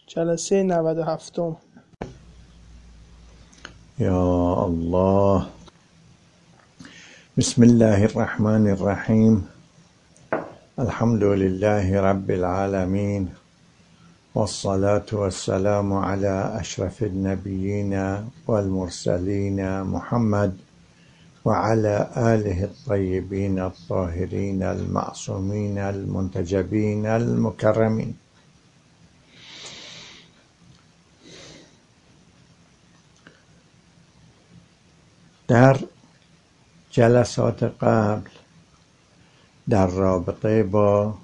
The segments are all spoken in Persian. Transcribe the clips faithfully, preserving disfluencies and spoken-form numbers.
جلسه نود و هفتم. یا الله. بسم الله الرحمن الرحیم. الحمد لله رب العالمین والصلاة والسلام على اشرف النبیین والمرسلین محمد وعلى آله الطیبین الطاهرین المعصومین المنتجبین المکرمین. در جلسات قبل در رابطه با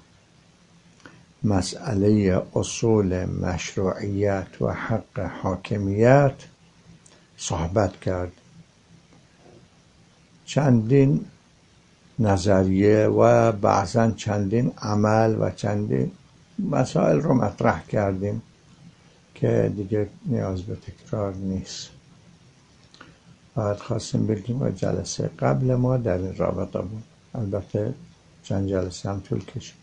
مسئله اصول مشروعیت و حق حاکمیت صحبت کرد. چندین نظریه و بعضا چندین عمل و چندین مسائل رو مطرح کردیم که دیگه نیاز به تکرار نیست. بعد خواستیم بگیم و جلسه قبل ما در این رابطه بود. البته چند جلسه هم طول کشید.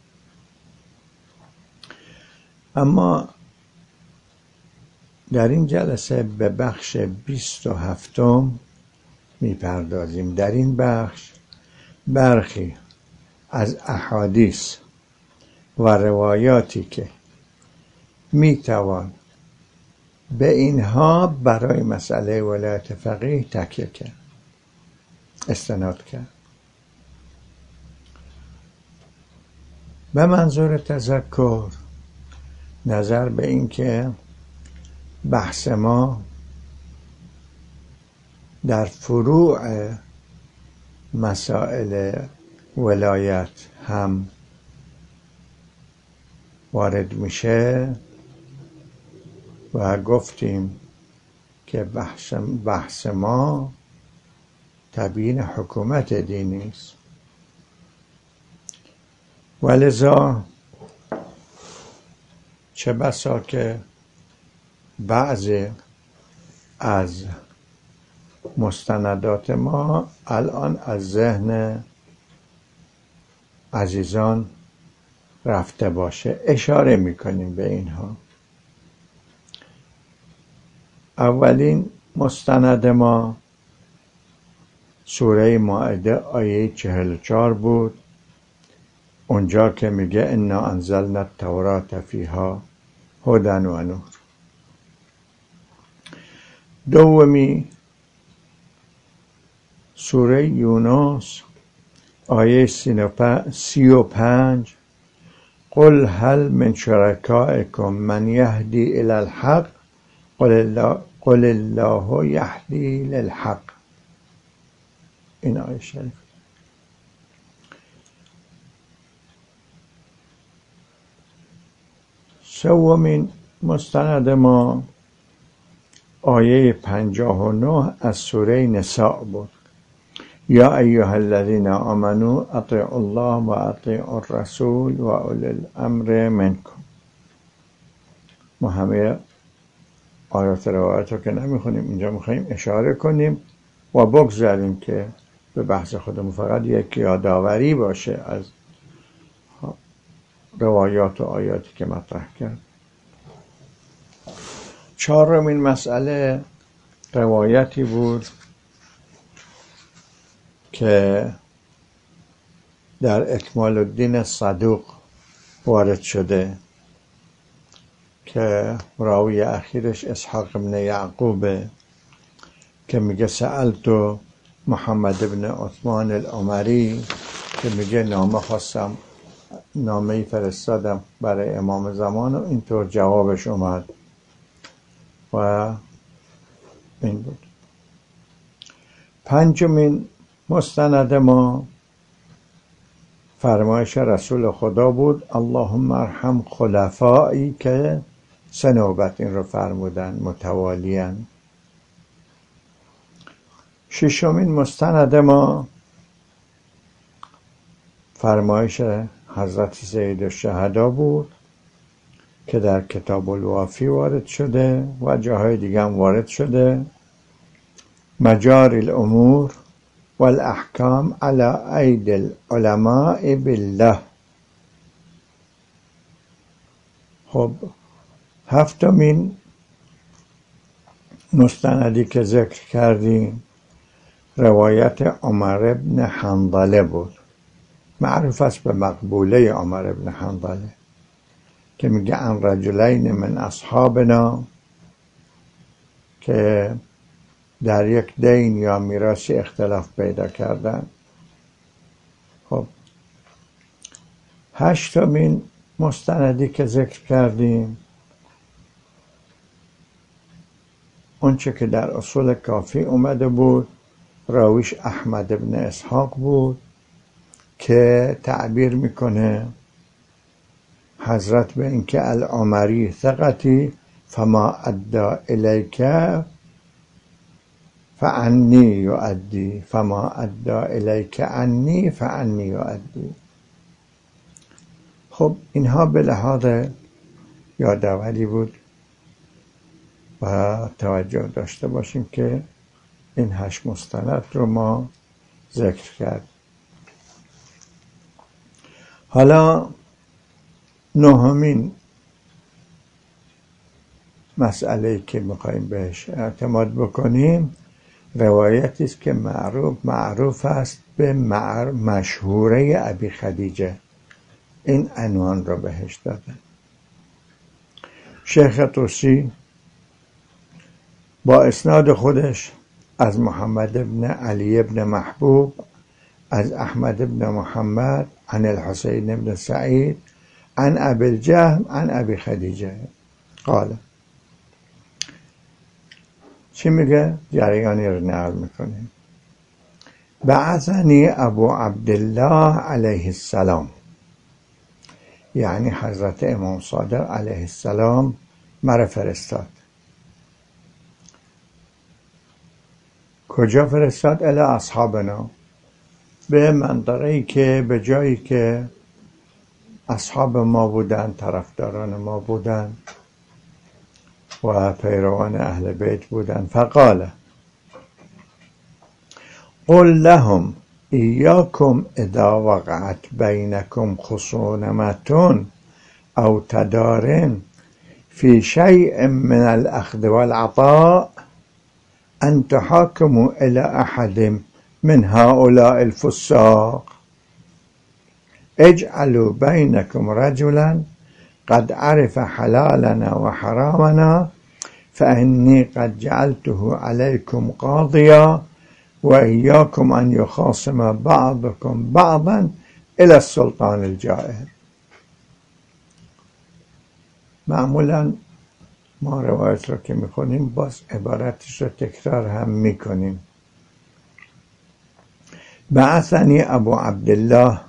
اما در این جلسه به بخش بیست و هفتم میپردازیم. در این بخش برخی از احادیث و روایاتی که میتوان به اینها برای مسئله ولایت فقیه تکیه کرد، استناد کرد، به منظور تذکر نظر به این که بحث ما در فروع مسائل ولایت هم وارد میشه و گفتیم که بحث, بحث ما تبیین حکومت دینی است، ولذا چه بسا که بعضی از مستندات ما الان از ذهن عزیزان رفته باشه، اشاره میکنیم به اینها. اولین مستند ما سوره مائده آیه چهل و چهار بود، اونجا که میگه انا انزلنا التوراة فیها هدی و نور. دومی سوره یونس آیه سی و پنج قل هل من شرکائکم من یهدی الی الحق قل الله قل الله یهدی للحق. این آیه شریف. سومین مستند ما آیه پنجاه و نه از سوره نساء بود. یا ایها الذین آمنوا اطیعوا الله و اطیعوا الرسول و اولی الامر منکم. ما همه آیات روایت رو که نمیخونیم، اینجا میخواییم اشاره کنیم و بگذاریم که به بحث خودمون فقط یک یادآوری باشه از روایات و آیاتی که مطرح کرد. چهارمین مسئله روایتی بود که در اکمال الدین صدوق وارد شده که راوی اخیرش اسحاق بن یعقوبه که میگه سألت محمد بن عثمان العمری که میگه نامه خواستم، نامه فرستادم برای امام زمان و اینطور جوابش اومد و این بود. پنجمین مستند ما فرمایش رسول خدا بود اللهم ارحم خلفایی که سه نوبت این رو فرمودن متوالیاً. ششمین مستند ما فرمایش حضرت سید الشهدا بود که در کتاب الوافی وارد شده و جاهای دیگه هم وارد شده. مجاری الامور والاحکام علی اید العلماء بالله. خب هفتمین مستندی که ذکر کردیم روایت عمر بن حنظله بود. معروف است به مقبوله عمر بن حنظله که میگه عن رجلین من اصحابنا، که در یک دین یا میراثی اختلاف پیدا کردن. خب هشتمین مستندی که ذکر کردیم اونچه که در اصول کافی اومده بود، راویش احمد بن اسحاق بود که تعبیر میکنه حضرت به اینکه العمری ثقتی فما ادى الیک فعنی یؤدی فما ادى الیک عنی فعنی یؤدی. خب اینها به لحاظ یادآوری بود و توجه داشته باشیم که این هشت مستند رو ما ذکر کرد. حالا نهمین مسئله که میخوایم بهش اعتماد بکنیم روایتی است که معروف معروف است به مشهوره ابی خدیجه. این عنوان را بهش دادن. شیخ طوسی با اسناد خودش از محمد بن علی بن محبوب از احمد بن محمد عن الحسین بن سعید عن ابی الجهم عن ابی خدیجه قال. چی میگه؟ جریانی رو نقل میکنه. بعثنی ابو عبدالله علیه السلام، یعنی حضرت امام صادق علیه السلام مرا فرستاد. کجا فرستاد؟ الی اصحابنا، به منطقه‌ای که به جایی که اصحاب ما بودن، طرفداران ما بودن و پیروان اهل بیت بودن. فقال قل لهم ایاکم اذا وقعت بینکم خصومة او تدار فی شیء من الاخذ والعطاء ان تحاكموا الى احد من هؤلاء الفساق اجعلوا بينكم رجلا قد عرف حلالنا وحرامنا فإني قد جعلته عليكم قاضيا وإياكم أن يخاصم بعضكم بعضا إلى السلطان الجائر. معمولا ما روایت رو که میخونیم باز عبارتش رو تکرار هم میکنیم. بعثنی ابو عبدالله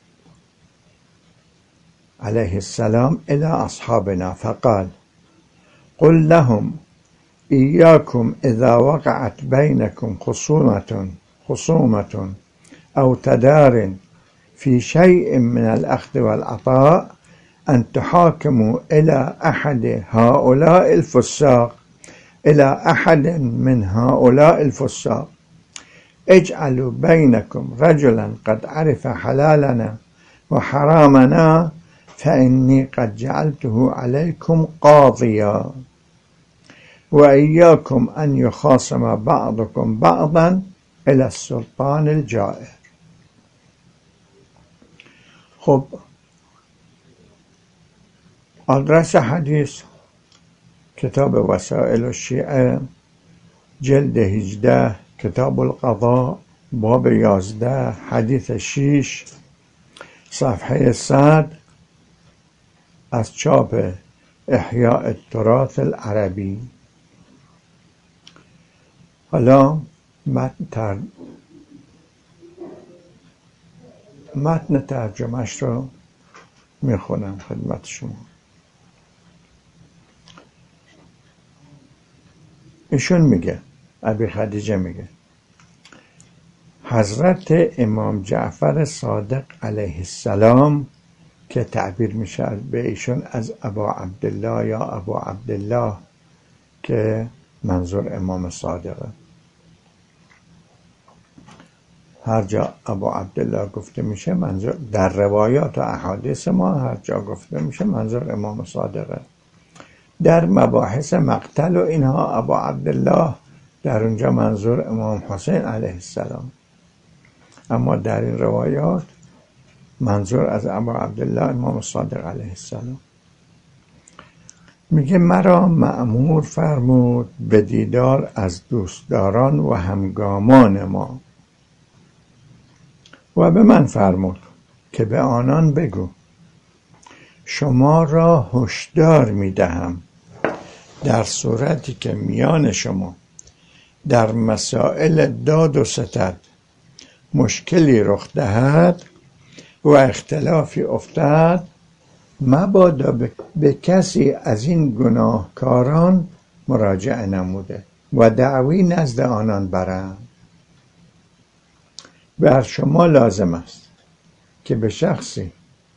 علیه السلام الى اصحابنا فقال قل لهم ایاکم اذا وقعت بینکم خصومة خصومة او تدار في شيء من الاخذ والعطاء ان تحاكموا الى احد هؤلاء الفساق الى احد من هؤلاء الفساق اجعلوا بينكم رجلا قد عرف حلالنا وحرامنا فإني قد جعلته عليكم قاضيا وإياكم أن يخاصم بعضكم بعضا إلى السلطان الجائر. خب آدرس حدیث کتاب وسائل الشیعه جلد هجده کتاب القضاء باب یازده حدیث شیش صفحه صد از چاپ احیاء التراث العربی. حالا متن, تر... متن ترجمهش رو میخونم خدمت شما. ایشون میگه، ابی خدیجه میگه حضرت امام جعفر صادق علیه السلام که تعبیر میشه به ایشون از ابا عبدالله یا ابو عبدالله که منظور امام صادقه. هر جا ابو عبدالله گفته میشه منظور در روایات و احادیث ما هر جا گفته میشه منظور امام صادقه. در مباحث مقتل و اینها ابا عبدالله در اونجا منظور امام حسین علیه السلام، اما در این روایات منظور از ابا عبدالله امام صادق علیه السلام. میگه مرا مأمور فرمود به دیدار از دوستداران و همگامان ما و به من فرمود که به آنان بگو شما را هشدار میدهم در صورتی که میان شما در مسائل داد و ستد مشکلی رخ دهد و اختلافی افتد، مبادا به کسی از این گناهکاران مراجعه نموده و دعوی نزد آنان برند. بر شما لازم است که به شخصی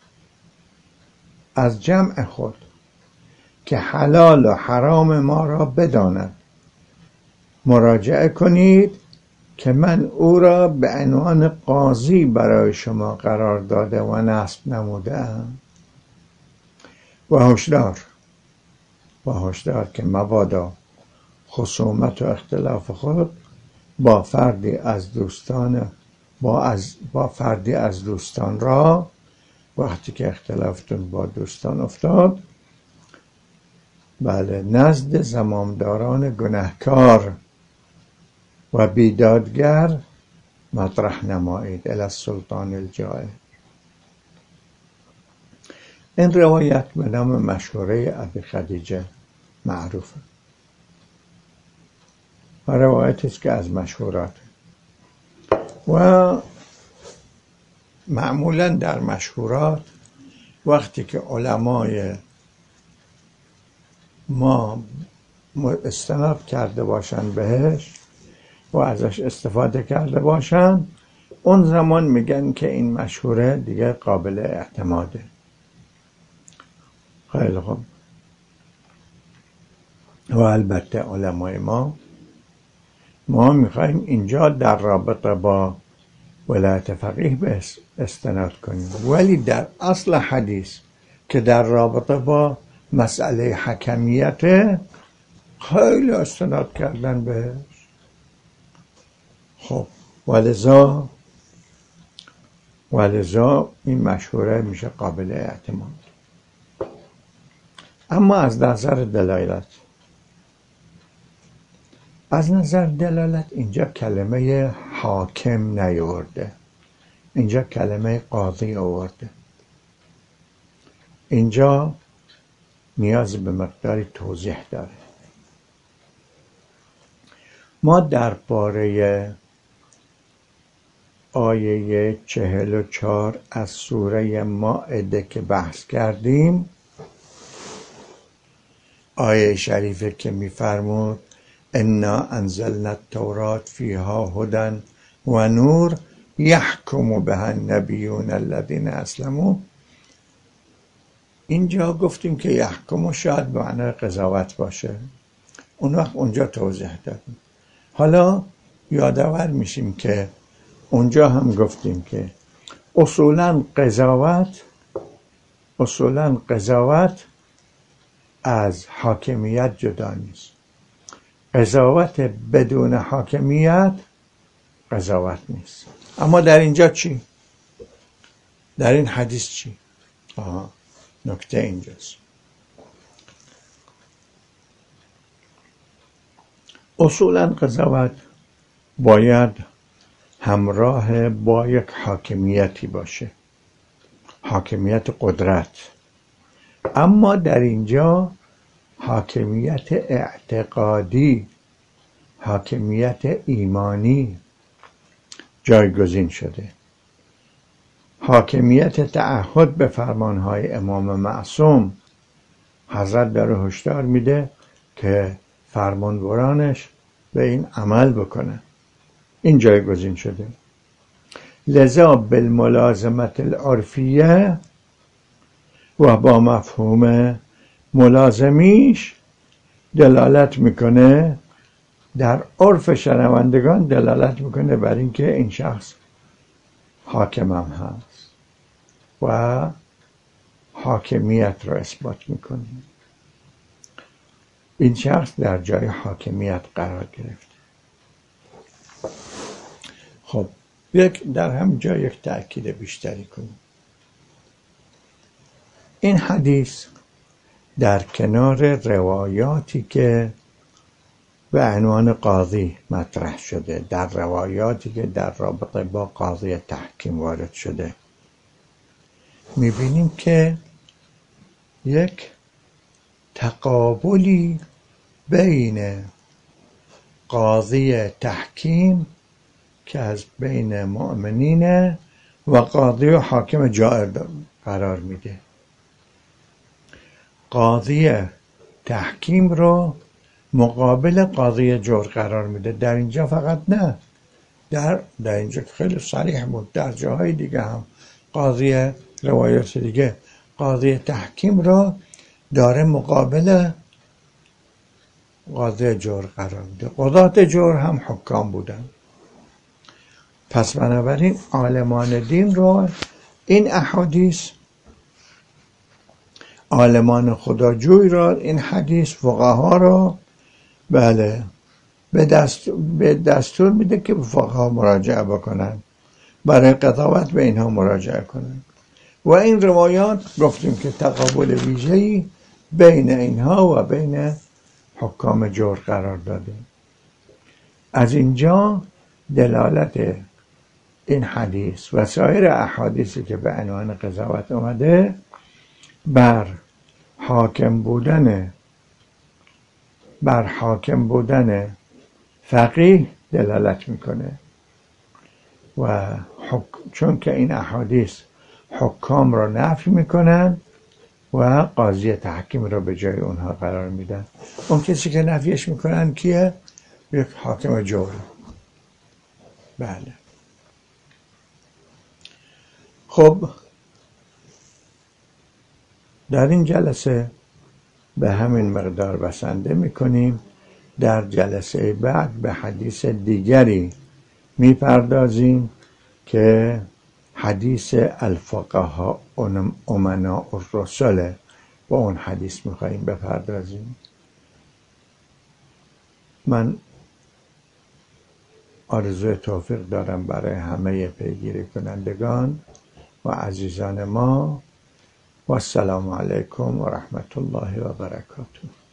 از جمع خود که حلال و حرام ما را بداند مراجعه کنید که من او را به عنوان قاضی برای شما قرار داده و نصب نموده‌ام. و هشدار و هشدار که مبادا خصومت و اختلاف خود با فردی از دوستان با, از با فردی از دوستان را وقتی که اختلافتون با دوستان افتاد، بله، نزد زمامداران گناهکار و بیدادگر مطرح نمایید الی السلطان الجائر. این روایت به نام مشهوره ابی خدیجه معروفه و روایتی است که از مشهورات و معمولا در مشهورات وقتی که علمای ما استناد کرده باشن بهش و ازش استفاده کرده باشن، اون زمان میگن که این مشهوره دیگه قابل اعتماده. خیلی خوب. و البته علمای ما ما میخوایم اینجا در رابطه با ولایت فقیه به استناد کنیم، ولی در اصل حدیث که در رابطه با مسئله حکمیت خیلی استناد کردن بهش. خب ولذا ولذا این مشهوره میشه قابل اعتماد. اما از نظر دلالت از نظر دلالت اینجا کلمه حاکم نیورده، اینجا کلمه قاضی آورده. اینجا نیاز به مقداری توضیح داره. ما درباره آیه چهل و چهار از سوره مائده که بحث کردیم، آیه شریفه که می‌فرمود انا انزلنا التوراة فیها هدی و نور یحکم بها النبیون الذین اسلموا، اینجا گفتیم که یحکم شاید به معنای قضاوت باشه، اون وقت اونجا توضیح دادیم. حالا یادآور میشیم که اونجا هم گفتیم که اصولاً قضاوت اصولاً قضاوت از حاکمیت جدا نیست. قضاوت بدون حاکمیت قضاوت نیست. اما در اینجا چی؟ در این حدیث چی؟ آها، نکته اینجاست. اصولاً قضاوت باید همراه با یک حاکمیتی باشه، حاکمیت قدرت. اما در اینجا حاکمیت اعتقادی، حاکمیت ایمانی جایگزین شده. حاکمیت تعهد به فرمانهای امام معصوم، حضرت داره هشدار میده که فرمانبرانش به این عمل بکنه، این جایگزین شده. لذا بالملازمت العرفیه و با مفهوم ملازمیش دلالت میکنه، در عرف شنوندگان دلالت میکنه بر اینکه این شخص حاکم هم هست و حاکمیت رو اثبات میکنه. این شخص در جای حاکمیت قرار گرفت. خب یک در هم جای یک تأکید بیشتری کنیم. این حدیث در کنار روایاتی که به عنوان قاضی مطرح شده، در روایاتی که در رابطه با قاضی تحکیم وارد شده، میبینیم که یک تقابلی بین قاضی تحکیم که از بین مؤمنین و قاضی و حاکم جائر قرار میده. قاضی تحکیم رو مقابل قاضی جور قرار میده. در اینجا فقط نه، در در اینجا خیلی صریح بود، در جاهای دیگه هم قاضی روایات دیگه قاضی تحکیم رو داره مقابل قاضی جور قرار میده. قضات جور هم حکام بودن. پس بنابراین عالمان دین رو این احادیث، عالمان خداجوی را این حدیث، فقها را بله به دستور, به دستور میده که به فقها مراجعه بکنن، برای قضاوت به اینها مراجعه کنن. و این روایات گفتیم که تقابل ویژه‌ای بین اینها و بین حکام جور قرار داده. از اینجا دلالت این حدیث و سایر احادیثی که به عنوان قضاوت اومده بر حاکم بودن بر حاکم بودن فقیه دلالت میکنه و حک... چون که این احادیث حکام را نفی میکنن و قاضی تحکیم را به جای اونها قرار میدن. اون کسی که نفیش میکنن کیه؟ یک حاکم جور. بله. خب در این جلسه به همین مقدار بسنده میکنیم. در جلسه بعد به حدیث دیگری میپردازیم که حدیث الفقهاء امناء الرسل، با اون حدیث میخواییم بپردازیم. من آرزوی توفیق دارم برای همه پیگیری کنندگان و عزیزان ما. و السلام علیکم و رحمت الله و برکاته.